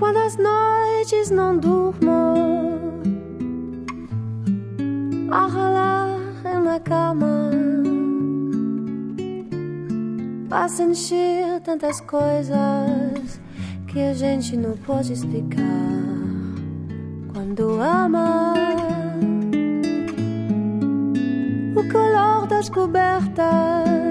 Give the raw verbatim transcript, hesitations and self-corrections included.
quando as noites não durmo a ralar na cama, a sentir tantas coisas que a gente não pode explicar quando ama. O calor das cobertas